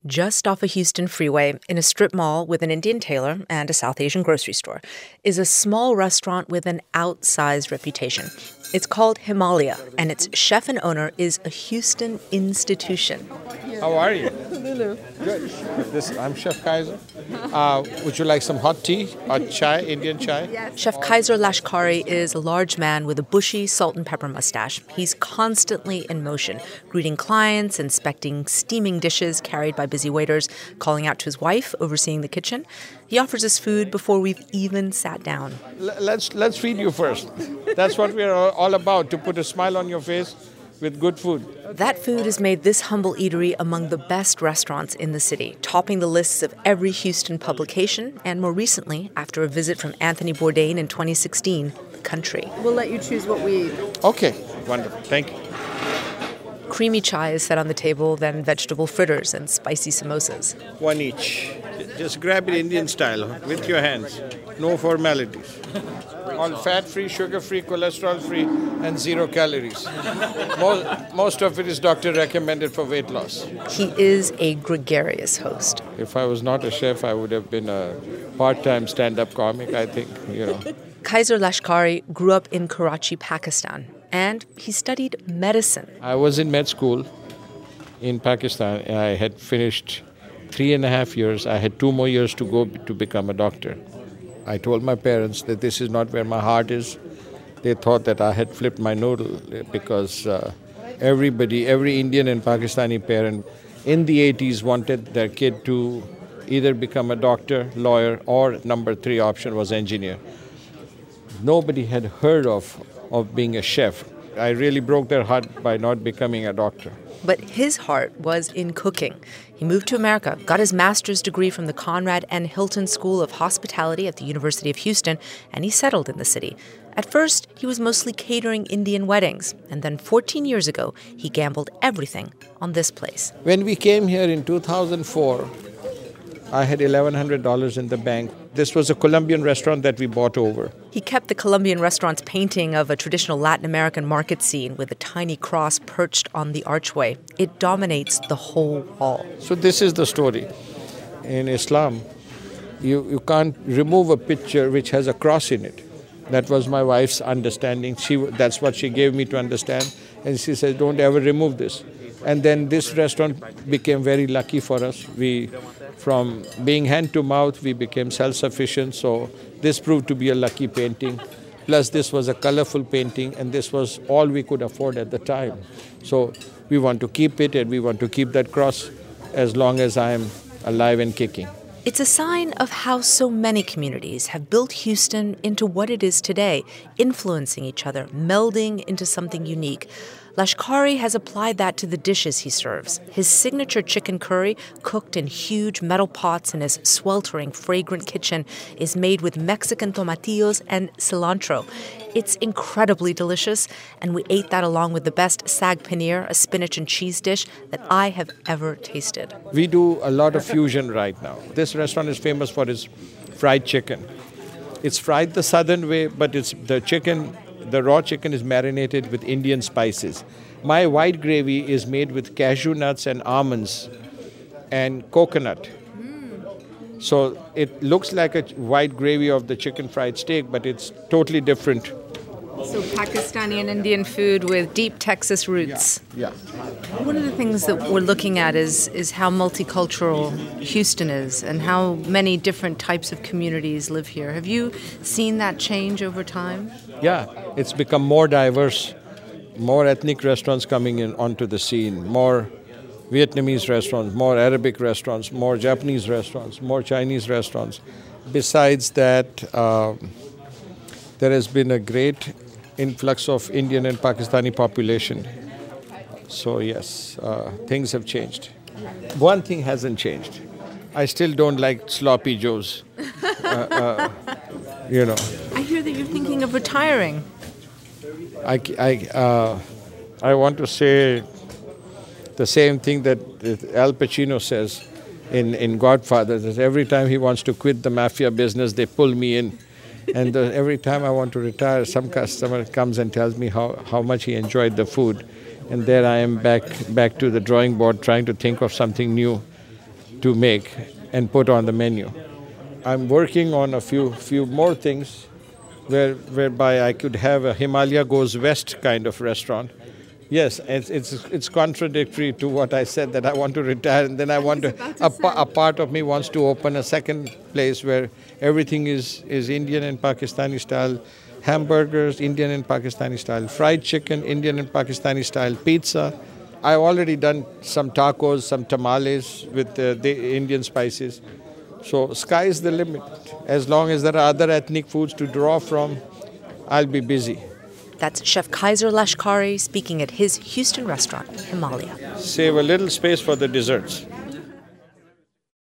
Just off a Houston freeway, in a strip mall with an Indian tailor and a South Asian grocery store, is a small restaurant with an outsized reputation. It's called Himalaya, and its chef and owner is a Houston institution. How are you? Lulu. Good. I'm Chef Kaiser. Would you like some hot tea or chai, Indian chai? Yes. Chef Kaiser Lashkari is a large man with a bushy salt and pepper mustache. He's constantly in motion, greeting clients, inspecting steaming dishes carried by busy waiters, calling out to his wife, overseeing the kitchen. He offers us food before we've even sat down. Let's feed you first. That's what we're all about, to put a smile on your face with good food. That food has made this humble eatery among the best restaurants in the city, topping the lists of every Houston publication, and more recently, after a visit from Anthony Bourdain in 2016, the country. We'll let you choose what we eat. Okay, wonderful. Thank you. Creamy chai is set on the table, then vegetable fritters and spicy samosas. One each. Just grab it Indian style with your hands. No formalities. All fat-free, sugar-free, cholesterol-free, and 0 calories. Most of it is doctor recommended for weight loss. He is a gregarious host. If I was not a chef, I would have been a part-time stand-up comic, I think, Kaiser Lashkari grew up in Karachi, Pakistan, and he studied medicine. I was in med school in Pakistan. I had finished 3.5 years. I had 2 more years to go to become a doctor. I told my parents that this is not where my heart is. They thought that I had flipped my noodle because every Indian and Pakistani parent in the 80s wanted their kid to either become a doctor, lawyer, or number 3 option was engineer. Nobody had heard of being a chef. I really broke their heart by not becoming a doctor. But his heart was in cooking. He moved to America, got his master's degree from the Conrad N. Hilton School of Hospitality at the University of Houston, and he settled in the city. At first, he was mostly catering Indian weddings, and then 14 years ago, he gambled everything on this place. When we came here in 2004, I had $1,100 in the bank. This was a Colombian restaurant that we bought over. He kept the Colombian restaurant's painting of a traditional Latin American market scene with a tiny cross perched on the archway. It dominates the whole hall. So this is the story. In Islam, you can't remove a picture which has a cross in it. That was my wife's understanding. That's what she gave me to understand. And she said, don't ever remove this. And then this restaurant became very lucky for us. From being hand to mouth, we became self-sufficient. So this proved to be a lucky painting. Plus, this was a colorful painting, and this was all we could afford at the time. So we want to keep it, and we want to keep that cross as long as I am alive and kicking. It's a sign of how so many communities have built Houston into what it is today, influencing each other, melding into something unique. Lashkari has applied that to the dishes he serves. His signature chicken curry, cooked in huge metal pots in his sweltering, fragrant kitchen, is made with Mexican tomatillos and cilantro. It's incredibly delicious, and we ate that along with the best saag paneer, a spinach and cheese dish that I have ever tasted. We do a lot of fusion right now. This restaurant is famous for its fried chicken. It's fried the southern way, but the raw chicken is marinated with Indian spices. My white gravy is made with cashew nuts and almonds and coconut. So it looks like a white gravy of the chicken fried steak, but it's totally different. So Pakistani and Indian food with deep Texas roots. Yeah. One of the things that we're looking at is how multicultural Houston is and how many different types of communities live here. Have you seen that change over time? Yeah, it's become more diverse, more ethnic restaurants coming in onto the scene, more Vietnamese restaurants, more Arabic restaurants, more Japanese restaurants, more Chinese restaurants. Besides that, there has been a great influx of Indian and Pakistani population. So yes, things have changed. One thing hasn't changed. I still don't like sloppy joes. I hear that you're thinking of retiring. I want to say the same thing that Al Pacino says in Godfather, that every time he wants to quit the mafia business, they pull me in. And every time I want to retire, some customer comes and tells me how much he enjoyed the food. And there I am back to the drawing board trying to think of something new. to make and put on the menu. I'm working on a few more things whereby I could have a Himalaya Goes West kind of restaurant. Yes, it's contradictory to what I said, that I want to retire, and then I want to a part of me wants to open a second place where everything is Indian and Pakistani style, hamburgers, Indian and Pakistani style, fried chicken, Indian and Pakistani style, pizza. I've already done some tacos, some tamales with the Indian spices. So sky is the limit. As long as there are other ethnic foods to draw from, I'll be busy. That's Chef Kaiser Lashkari speaking at his Houston restaurant, Himalaya. Save a little space for the desserts.